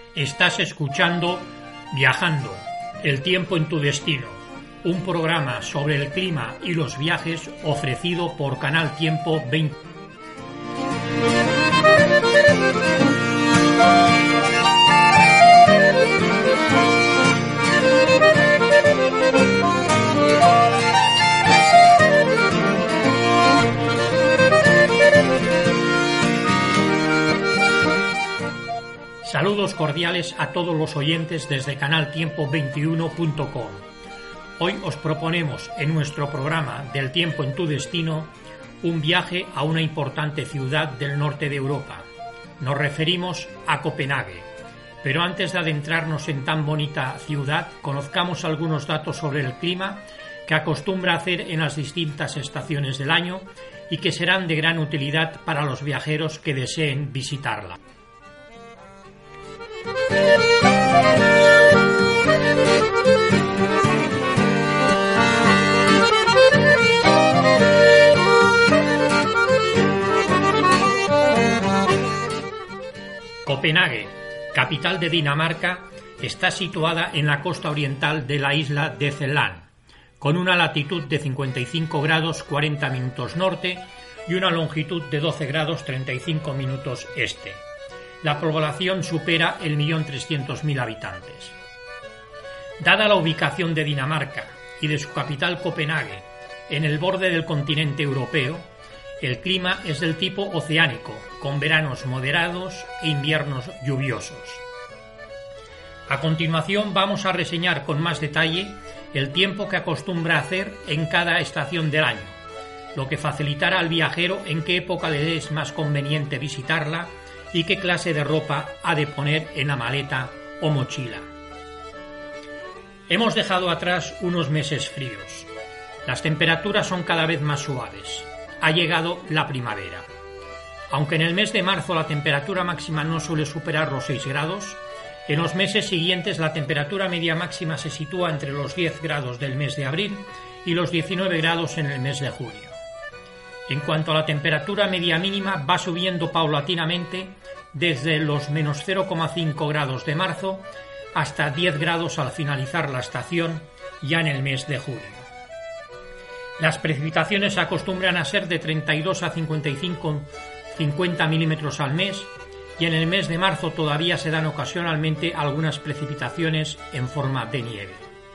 Estás escuchando Viajando, el tiempo en tu destino, un programa sobre el clima y los viajes ofrecido por Canal Tiempo 20. Saludos cordiales a todos los oyentes desde canaltiempo21.com. Hoy os proponemos en nuestro programa del tiempo en tu destino un viaje a una importante ciudad del norte de Europa. Nos referimos a Copenhague. Pero antes de adentrarnos en tan bonita ciudad, conozcamos algunos datos sobre el clima que acostumbra hacer en las distintas estaciones del año y que serán de gran utilidad para los viajeros que deseen visitarla. Copenhague, capital de Dinamarca, está situada en la costa oriental de la isla de Zeeland, con una latitud de 55 grados 40 minutos norte y una longitud de 12 grados 35 minutos este. La población supera el 1.300.000 habitantes. Dada la ubicación de Dinamarca y de su capital Copenhague en el borde del continente europeo, el clima es del tipo oceánico, con veranos moderados e inviernos lluviosos. A continuación vamos a reseñar con más detalle el tiempo que acostumbra hacer en cada estación del año, lo que facilitará al viajero en qué época le es más conveniente visitarla y qué clase de ropa ha de poner en la maleta o mochila. Hemos dejado atrás unos meses fríos. Las temperaturas son cada vez más suaves. Ha llegado la primavera. Aunque en el mes de marzo la temperatura máxima no suele superar los 6 grados, en los meses siguientes la temperatura media máxima se sitúa entre los 10 grados del mes de abril y los 19 grados en el mes de julio. En cuanto a la temperatura media mínima, va subiendo paulatinamente desde los menos 0,5 grados de marzo hasta 10 grados al finalizar la estación ya en el mes de julio. Las precipitaciones acostumbran a ser de 32 a 50 milímetros al mes y en el mes de marzo todavía se dan ocasionalmente algunas precipitaciones en forma de nieve.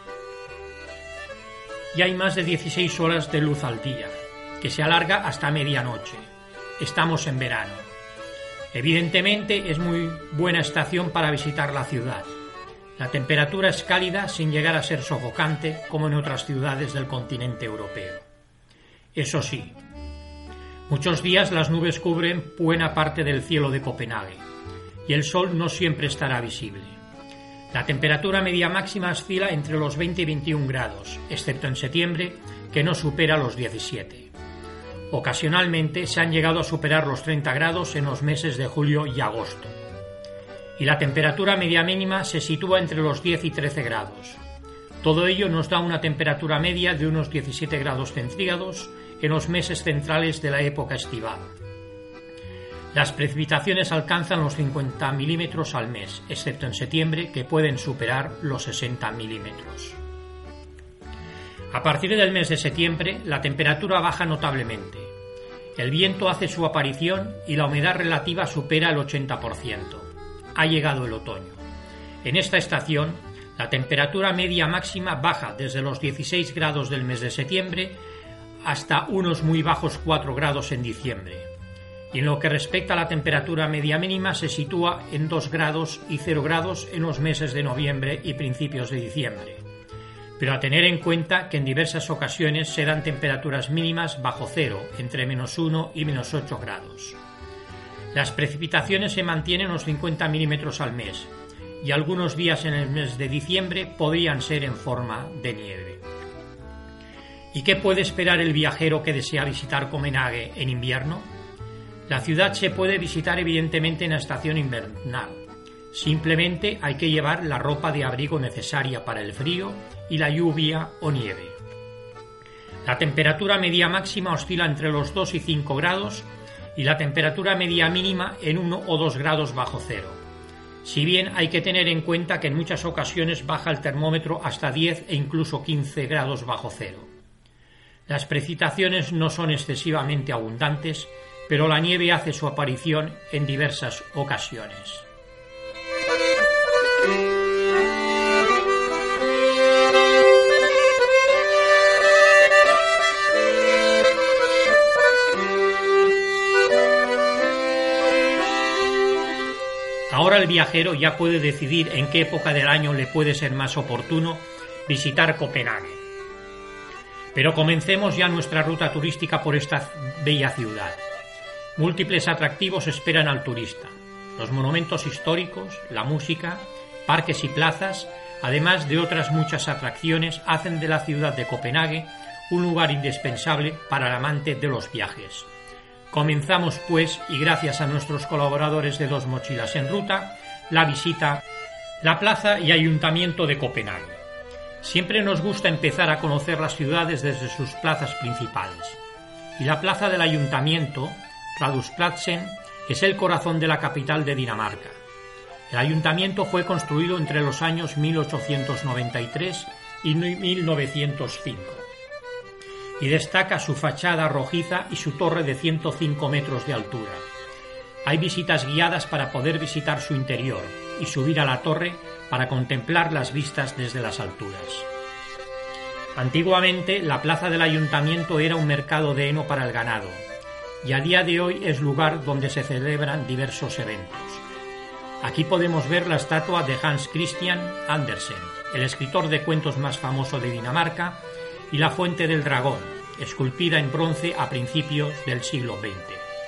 Y hay más de 16 horas de luz al día, que se alarga hasta medianoche. Estamos en verano. Evidentemente es muy buena estación para visitar la ciudad. La temperatura es cálida sin llegar a ser sofocante como en otras ciudades del continente europeo. Eso sí, muchos días las nubes cubren buena parte del cielo de Copenhague y el sol no siempre estará visible. La temperatura media máxima oscila entre los 20 y 21 grados, excepto en septiembre, que no supera los 17. Ocasionalmente se han llegado a superar los 30 grados en los meses de julio y agosto. Y la temperatura media mínima se sitúa entre los 10 y 13 grados. Todo ello nos da una temperatura media de unos 17 grados centígrados en los meses centrales de la época estival. Las precipitaciones alcanzan los 50 milímetros al mes, excepto en septiembre, que pueden superar los 60 milímetros. A partir del mes de septiembre, la temperatura baja notablemente. El viento hace su aparición y la humedad relativa supera el 80%. Ha llegado el otoño. En esta estación, la temperatura media máxima baja desde los 16 grados del mes de septiembre hasta unos muy bajos 4 grados en diciembre. Y en lo que respecta a la temperatura media mínima se sitúa en 2 grados y 0 grados en los meses de noviembre y principios de diciembre. Pero a tener en cuenta que en diversas ocasiones se dan temperaturas mínimas bajo cero, entre menos 1 y menos 8 grados. Las precipitaciones se mantienen unos 50 milímetros al mes y algunos días en el mes de diciembre podrían ser en forma de nieve. ¿Y qué puede esperar el viajero que desea visitar Copenhague en invierno? La ciudad se puede visitar evidentemente en la estación invernal. Simplemente hay que llevar la ropa de abrigo necesaria para el frío y la lluvia o nieve. La temperatura media máxima oscila entre los 2 y 5 grados y la temperatura media mínima en 1 o 2 grados bajo cero. si bien hay que tener en cuenta que en muchas ocasiones baja el termómetro hasta 10 e incluso 15 grados bajo cero. Las precipitaciones no son excesivamente abundantes, pero la nieve hace su aparición en diversas ocasiones. Ahora el viajero ya puede decidir en qué época del año le puede ser más oportuno visitar Copenhague. Pero comencemos ya nuestra ruta turística por esta bella ciudad. Múltiples atractivos esperan al turista: los monumentos históricos, la música, parques y plazas, además de otras muchas atracciones, hacen de la ciudad de Copenhague un lugar indispensable para el amante de los viajes. Comenzamos pues, y gracias a nuestros colaboradores de Dos Mochilas en Ruta, la visita a la plaza y ayuntamiento de Copenhague. Siempre nos gusta empezar a conocer las ciudades desde sus plazas principales. Y la plaza del ayuntamiento, Raduspladsen, es el corazón de la capital de Dinamarca. El ayuntamiento fue construido entre los años 1893 y 1905. Y destaca su fachada rojiza y su torre de 105 metros de altura. Hay visitas guiadas para poder visitar su interior y subir a la torre para contemplar las vistas desde las alturas. Antiguamente, la plaza del ayuntamiento era un mercado de heno para el ganado, y a día de hoy es lugar donde se celebran diversos eventos. Aquí podemos ver la estatua de Hans Christian Andersen, el escritor de cuentos más famoso de Dinamarca, y la Fuente del Dragón, esculpida en bronce a principios del siglo XX.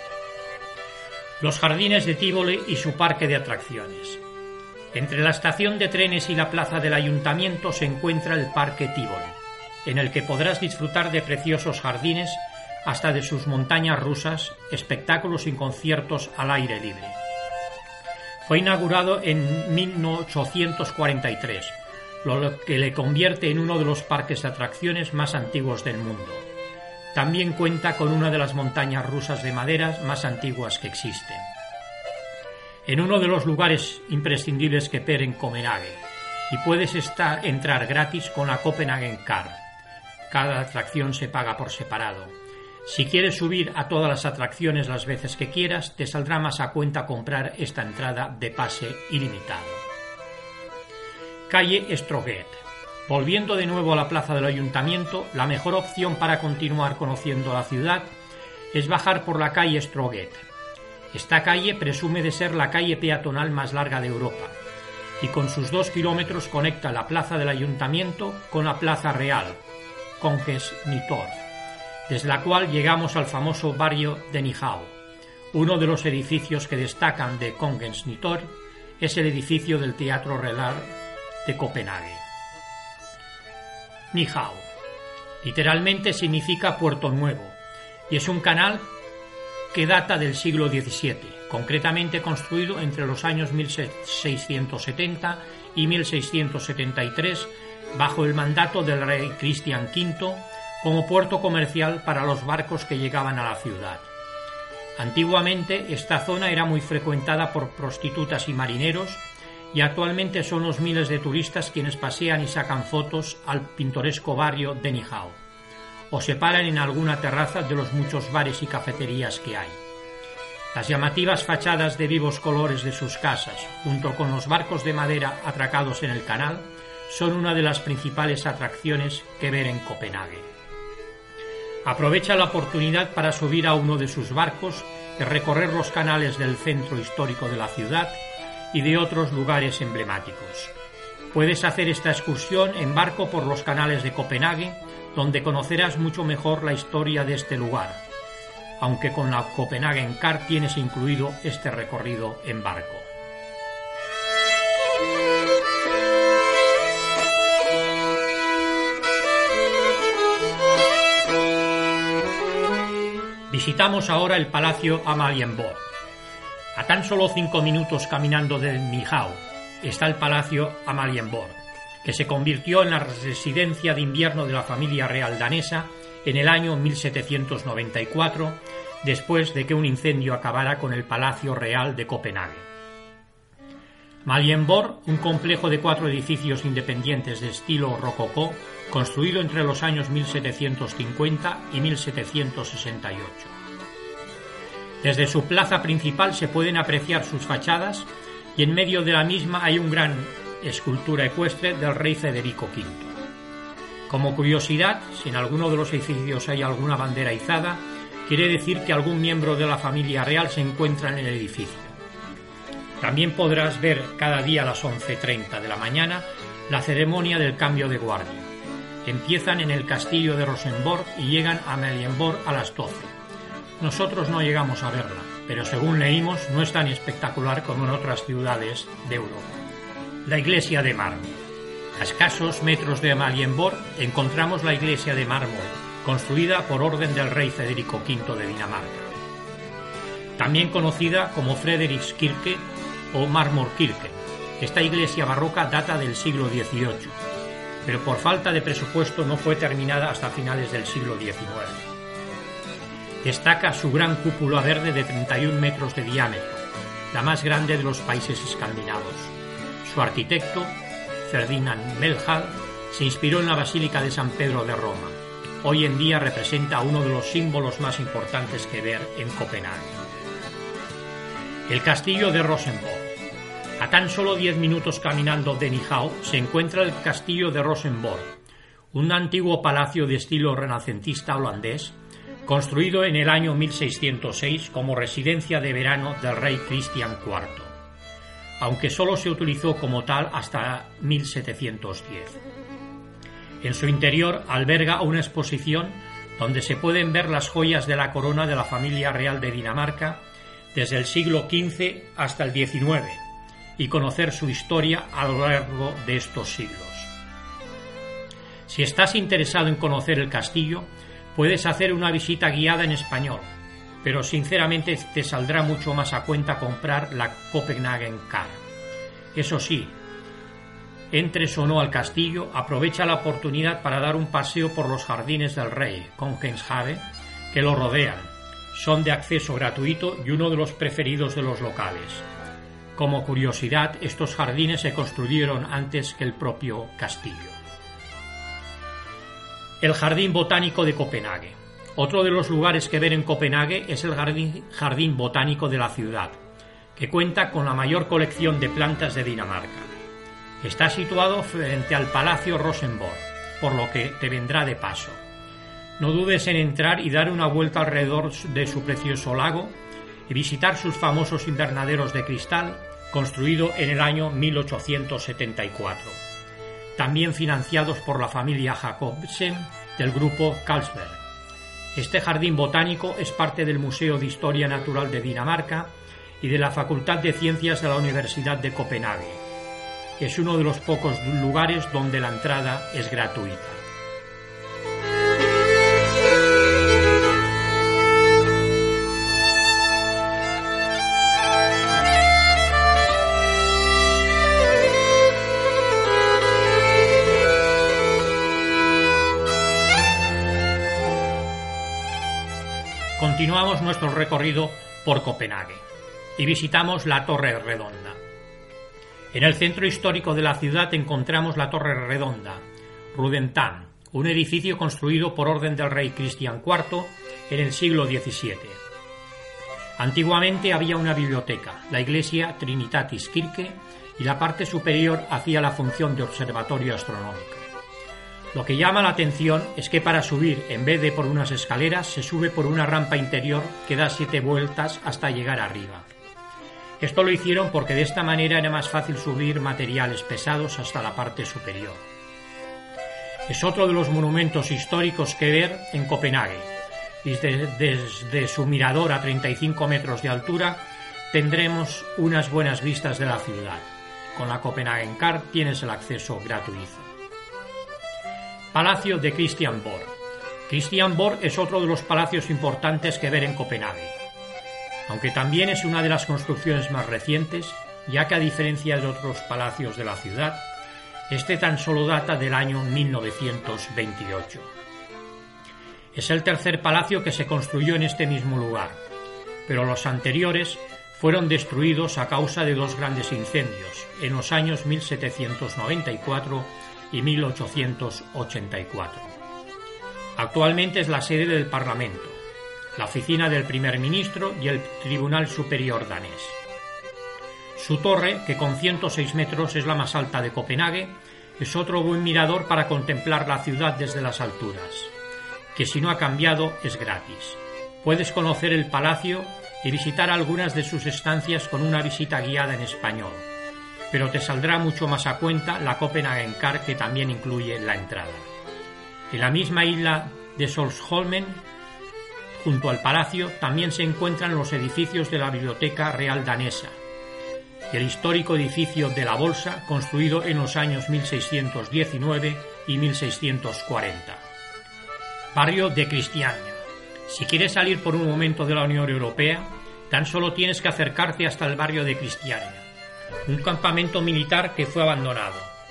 Los jardines de Tivoli y su parque de atracciones. Entre la estación de trenes y la plaza del ayuntamiento se encuentra el Parque Tivoli, en el que podrás disfrutar de preciosos jardines, hasta de sus montañas rusas, espectáculos y conciertos al aire libre. Fue inaugurado en 1843, lo que le convierte en uno de los parques de atracciones más antiguos del mundo. También cuenta con una de las montañas rusas de madera más antiguas que existen. En uno de los lugares imprescindibles que ver en Copenhague, y puedes entrar gratis con la Copenhagen Car. Cada atracción se paga por separado. Si quieres subir a todas las atracciones las veces que quieras, te saldrá más a cuenta comprar esta entrada de pase ilimitado. Calle Stroget. Volviendo de nuevo a la plaza del ayuntamiento, la mejor opción para continuar conociendo la ciudad es bajar por la calle Stroget. Esta calle presume de ser la calle peatonal más larga de Europa y con sus 2 kilómetros conecta la plaza del ayuntamiento con la plaza real, Kongens Nytorv, desde la cual llegamos al famoso barrio de Nyhavn. Uno de los edificios que destacan de Kongens Nytorv es el edificio del Teatro Real de Copenhague. Nyhavn literalmente significa Puerto Nuevo y es un canal que data del siglo XVII, concretamente construido entre los años 1670 y 1673 bajo el mandato del rey Cristian V como puerto comercial para los barcos que llegaban a la ciudad. Antiguamente esta zona era muy frecuentada por prostitutas y marineros y actualmente son los miles de turistas quienes pasean y sacan fotos al pintoresco barrio de Nyhavn o se paran en alguna terraza de los muchos bares y cafeterías que hay. Las llamativas fachadas de vivos colores de sus casas, junto con los barcos de madera atracados en el canal, son una de las principales atracciones que ver en Copenhague. Aprovecha la oportunidad para subir a uno de sus barcos y recorrer los canales del centro histórico de la ciudad y de otros lugares emblemáticos. Puedes hacer esta excursión en barco por los canales de Copenhague, donde conocerás mucho mejor la historia de este lugar, aunque con la Copenhagen Car tienes incluido este recorrido en barco. Visitamos ahora el Palacio Amalienborg. A tan solo 5 minutos caminando de Nyhavn está el Palacio Amalienborg, que se convirtió en la residencia de invierno de la familia real danesa en el año 1794, después de que un incendio acabara con el Palacio Real de Copenhague. Marienborg, un complejo de 4 edificios independientes de estilo rococó, construido entre los años 1750 y 1768. Desde su plaza principal se pueden apreciar sus fachadas y en medio de la misma hay una gran escultura ecuestre del rey Federico V. Como curiosidad, si en alguno de los edificios hay alguna bandera izada, quiere decir que algún miembro de la familia real se encuentra en el edificio. También podrás ver cada día a las 11:30 de la mañana la ceremonia del cambio de guardia. Empiezan en el castillo de Rosenborg y llegan a Marienborg a las 12. Nosotros no llegamos a verla, pero según leímos no es tan espectacular como en otras ciudades de Europa. La iglesia de mármol. A escasos metros de Marienborg encontramos la iglesia de mármol, construida por orden del rey Federico V de Dinamarca. También conocida como Frederikskirke o Marmorkirke. Esta iglesia barroca data del siglo XVIII, pero por falta de presupuesto no fue terminada hasta finales del siglo XIX. Destaca su gran cúpula verde de 31 metros de diámetro, la más grande de los países escandinavos. Su arquitecto, Ferdinand Melchal, se inspiró en la Basílica de San Pedro de Roma. Hoy en día representa uno de los símbolos más importantes que ver en Copenhague. El castillo de Rosenborg. A tan solo 10 minutos caminando de Nijao se encuentra el castillo de Rosenborg, un antiguo palacio de estilo renacentista holandés, construido en el año 1606 como residencia de verano del rey Cristian IV, aunque solo se utilizó como tal hasta 1710. En su interior alberga una exposición donde se pueden ver las joyas de la corona de la familia real de Dinamarca desde el siglo XV hasta el XIX y conocer su historia a lo largo de estos siglos. Si estás interesado en conocer el castillo, puedes hacer una visita guiada en español, pero sinceramente te saldrá mucho más a cuenta comprar la Copenhagen Card. Eso sí, entres o no al castillo, aprovecha la oportunidad para dar un paseo por los jardines del rey, Kongenshave, que lo rodean. Son de acceso gratuito y uno de los preferidos de los locales. Como curiosidad, estos jardines se construyeron antes que el propio castillo. El Jardín Botánico de Copenhague. Otro de los lugares que ver en Copenhague es el Jardín Botánico de la ciudad, que cuenta con la mayor colección de plantas de Dinamarca. Está situado frente al Palacio Rosenborg, por lo que te vendrá de paso. No dudes en entrar y dar una vuelta alrededor de su precioso lago y visitar sus famosos invernaderos de cristal, construido en el año 1874, también financiados por la familia Jacobsen del grupo Carlsberg. Este jardín botánico es parte del Museo de Historia Natural de Dinamarca y de la Facultad de Ciencias de la Universidad de Copenhague. Es uno de los pocos lugares donde la entrada es gratuita. Continuamos nuestro recorrido por Copenhague y visitamos la Torre Redonda. En el centro histórico de la ciudad encontramos la Torre Redonda, Rudentam, un edificio construido por orden del rey Cristian IV en el siglo XVII. Antiguamente había una biblioteca, la iglesia Trinitatis Kirke, y la parte superior hacía la función de observatorio astronómico. Lo que llama la atención es que para subir, en vez de por unas escaleras, se sube por una rampa interior que da 7 vueltas hasta llegar arriba. Esto lo hicieron porque de esta manera era más fácil subir materiales pesados hasta la parte superior. Es otro de los monumentos históricos que ver en Copenhague, y desde su mirador a 35 metros de altura tendremos unas buenas vistas de la ciudad. Con la Copenhagen Card tienes el acceso gratuito. Palacio de Christiansborg. Christiansborg es otro de los palacios importantes que ver en Copenhague, aunque también es una de las construcciones más recientes, ya que a diferencia de otros palacios de la ciudad, este tan solo data del año 1928. Es el tercer palacio que se construyó en este mismo lugar, pero los anteriores fueron destruidos a causa de dos grandes incendios en los años 1794 y 1884. Actualmente es la sede del Parlamento, la oficina del primer ministro y el Tribunal Superior danés. Su torre, que con 106 metros es la más alta de Copenhague, es otro buen mirador para contemplar la ciudad desde las alturas, que si no ha cambiado es gratis. Puedes conocer el palacio y visitar algunas de sus estancias con una visita guiada en español, pero te saldrá mucho más a cuenta la Copenhagen Card, que también incluye la entrada. En la misma isla de Solsholmen, junto al palacio, también se encuentran los edificios de la Biblioteca Real Danesa y el histórico edificio de la Bolsa, construido en los años 1619 y 1640. Barrio de Christiania. Si quieres salir por un momento de la Unión Europea, tan solo tienes que acercarte hasta el barrio de Christiania, un campamento militar que fue abandonado.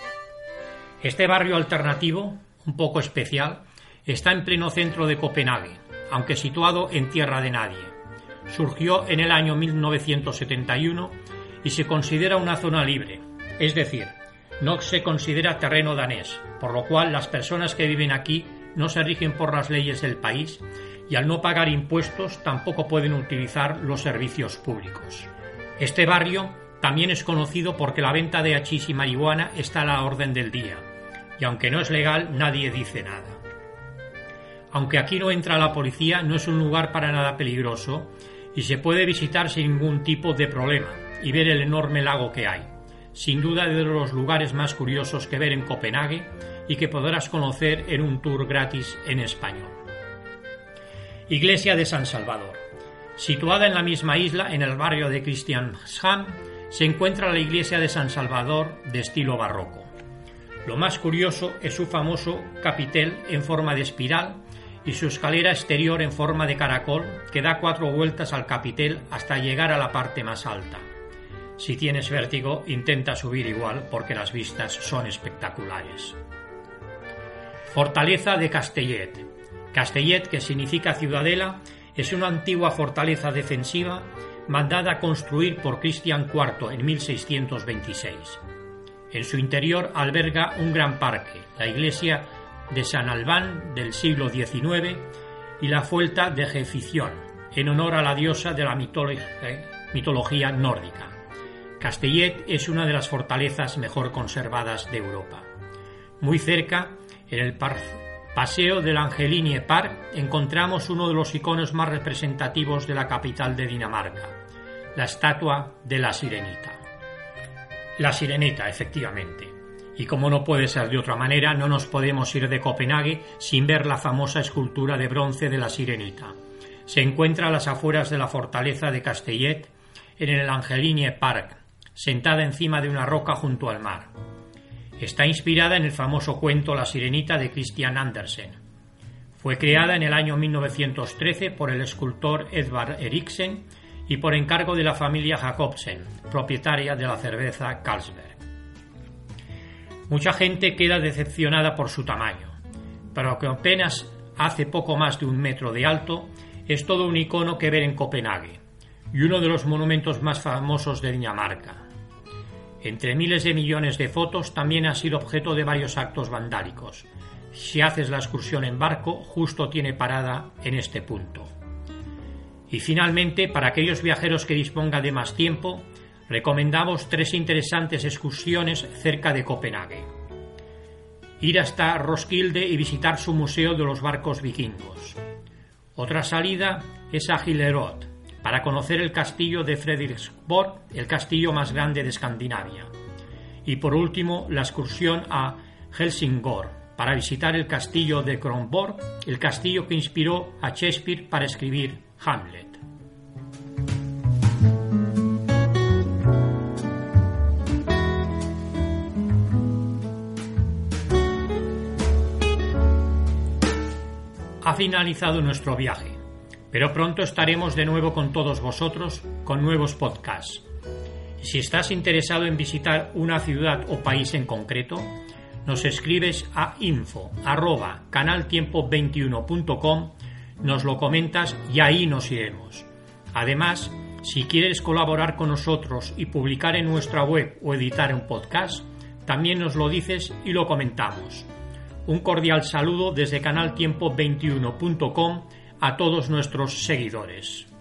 Este barrio alternativo, un poco especial, está en pleno centro de Copenhague, aunque situado en tierra de nadie. Surgió en el año 1971 y se considera una zona libre, es decir, no se considera terreno danés, por lo cual las personas que viven aquí no se rigen por las leyes del país y al no pagar impuestos tampoco pueden utilizar los servicios públicos. Este barrio también es conocido porque la venta de hachís y marihuana está a la orden del día, y aunque no es legal, nadie dice nada. Aunque aquí no entra la policía, no es un lugar para nada peligroso y se puede visitar sin ningún tipo de problema y ver el enorme lago que hay. Sin duda de los lugares más curiosos que ver en Copenhague y que podrás conocer en un tour gratis en español. Iglesia de San Salvador. Situada en la misma isla, en el barrio de Christianshavn, se encuentra la iglesia de San Salvador de estilo barroco. Lo más curioso es su famoso capitel en forma de espiral y su escalera exterior en forma de caracol que da 4 vueltas al capitel hasta llegar a la parte más alta. Si tienes vértigo, intenta subir igual porque las vistas son espectaculares. Fortaleza de Castellet. Castellet, que significa ciudadela, es una antigua fortaleza defensiva mandada a construir por Cristian IV en 1626. En su interior alberga un gran parque, la iglesia de San Albán del siglo XIX y la Fuelta de Gefición, en honor a la diosa de la mitología nórdica. Castellet es una de las fortalezas mejor conservadas de Europa. Muy cerca, en el Paseo del Angeline Park, encontramos uno de los iconos más representativos de la capital de Dinamarca, la estatua de la Sirenita. La Sirenita, efectivamente. Y como no puede ser de otra manera, no nos podemos ir de Copenhague sin ver la famosa escultura de bronce de la Sirenita. Se encuentra a las afueras de la fortaleza de Castellet, en el Angeline Park, sentada encima de una roca junto al mar. Está inspirada en el famoso cuento La Sirenita de Christian Andersen. Fue creada en el año 1913 por el escultor Edvard Eriksen y por encargo de la familia Jacobsen, propietaria de la cerveza Carlsberg. Mucha gente queda decepcionada por su tamaño, pero que apenas hace poco más de 1 metro de alto, es todo un icono que ver en Copenhague y uno de los monumentos más famosos de Dinamarca. Entre miles de millones de fotos, también ha sido objeto de varios actos vandálicos. Si haces la excursión en barco, justo tiene parada en este punto. Y finalmente, para aquellos viajeros que dispongan de más tiempo, recomendamos 3 interesantes excursiones cerca de Copenhague. Ir hasta Roskilde y visitar su museo de los barcos vikingos. Otra salida es a Hillerød, para conocer el castillo de Frederiksborg, el castillo más grande de Escandinavia. Y por último, la excursión a Helsingør, para visitar el castillo de Kronborg, el castillo que inspiró a Shakespeare para escribir Hamlet. Ha finalizado nuestro viaje, pero pronto estaremos de nuevo con todos vosotros con nuevos podcasts. Si estás interesado en visitar una ciudad o país en concreto, nos escribes a info@canaltiempo21.com, nos lo comentas y ahí nos iremos. Además, Si quieres colaborar con nosotros y publicar en nuestra web o editar un podcast, también nos lo dices y lo comentamos. Un cordial saludo desde canaltiempo21.com a todos nuestros seguidores.